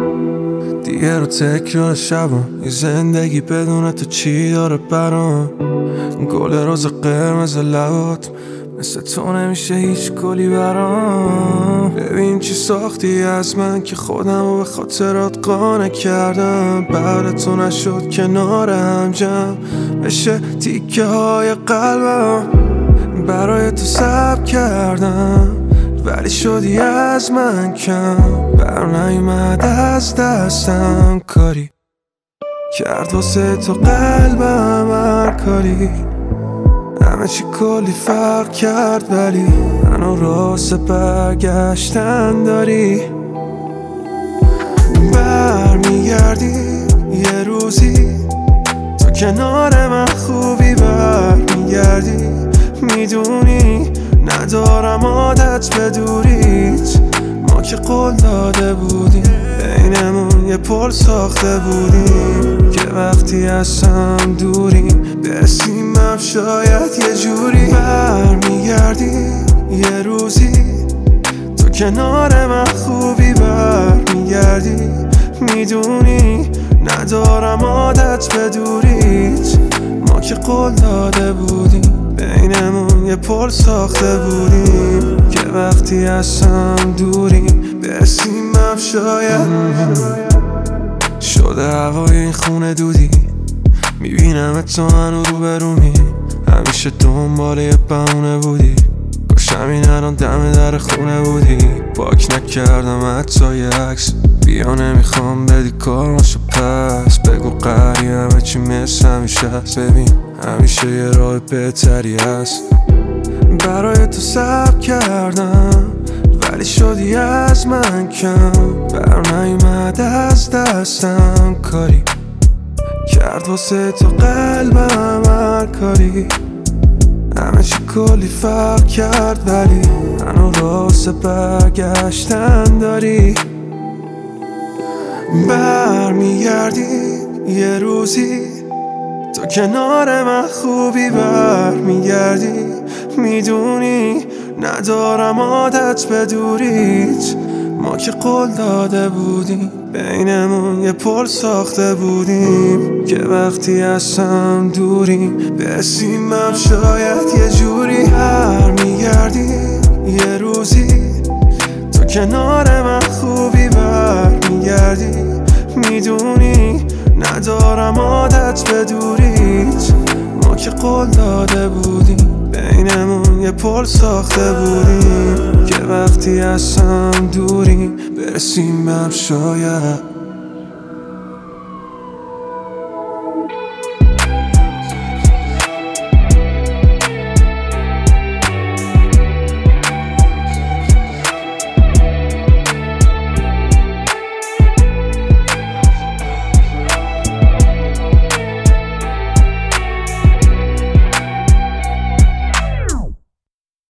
دیگه رو تکرار شبم، یه زندگی بدون تو چی داره برام. گل روز قرمز لبات مثل تو نمیشه هیچ گلی برام. ببین چی ساختی از من که خودم رو به خاطرات قانع کردم. بعد تو نشد کنار هم جمع بشه تیکه های قلبم. برای تو صبر کردم ولی شدی از من کم. بر نیومد از دستم کاری کرد واسه تو قلبم هر کاری. همه چی کلی فرق کرد ولی منو راست برگشتن داری. برمیگردی یه روزی تو کنار من خوبی. برمیگردی میدونی ندارم عادت به دوریت. ما که قول داده بودیم بینمون یه پل ساخته بودیم که وقتی از هم دوریم برسیم هم شاید یه جوری. برمیگردی یه روزی تو کنار من خوبی. برمیگردی میدونی ندارم عادت به دوریت. ما که قول داده بودیم بینمون یه پل ساخته بودیم که وقتی از هم دوریم برسیم هم شاید. شده هوای این خونه دودی میبینم تو هنو رو برومی. همیشه دنبال یه بهونه بودی کاشم این الان دم در خونه بودی. پاک نکردم حتی یه عکس بیا نمیخوام بدی کارماشو پس. بگو قری همه چی مثل همیشه هست. ببین همیشه یه راه بهتری هست. برای تو صبر کردم ولی شدی از من کم. بر نیومد از دستم کاری کرد واسه تو قلبم هر کاری. همه چی کلی فرق کرد ولی منو راست برگشتن داری. برمیگردی یه روزی تو کنار من خوبی. برمیگردی میدونی ندارم عادت به دوریت. ما که قول داده بودیم بینمون یه پل ساخته بودیم که وقتی از هم دوریم برسیم هم شاید یه جوری. برمیگردی یه روزی تو کنار من خوبی. برمیگردی میدونی ندارم عادت به دوریت. ما که قول داده بودیم بینمون یه پل ساخته بودیم که وقتی از هم دوریم برسیم هم شاید.